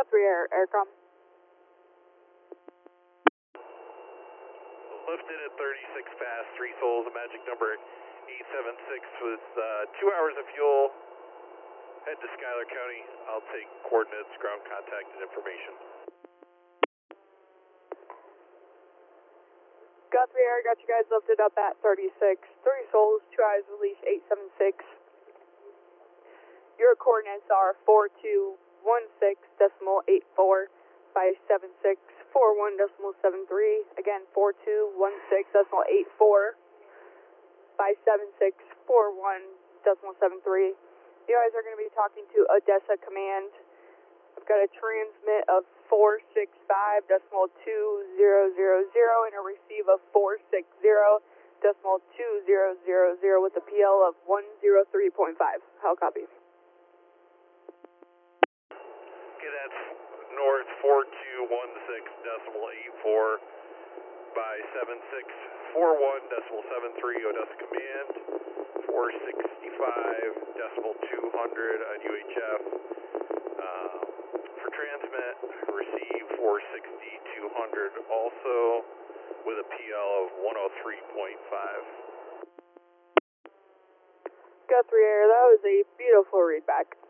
Guthrie Air, Aircom. Lifted at 36 fast, 3 souls, magic number 876 with 2 hours of fuel. Head to Schuyler County. I'll take coordinates, ground contact, and information. Guthrie Air, got you guys lifted up at 36. 3 souls, 2 hours release, 876. Your coordinates are 4216.84 by 7641.73. Again, 4216.84 by 7641.73. You guys are going to be talking to Odessa Command. I've got a transmit of 465.2000 and a receive of 460.2000 with a PL of 103.5. How copy? Okay, that's north 4216.84 by 7641.73 Odessa Command. 465.200 on UHF. For transmit, receive 460.200 also with a PL of 103.5. Guthrie Air, that was a beautiful readback.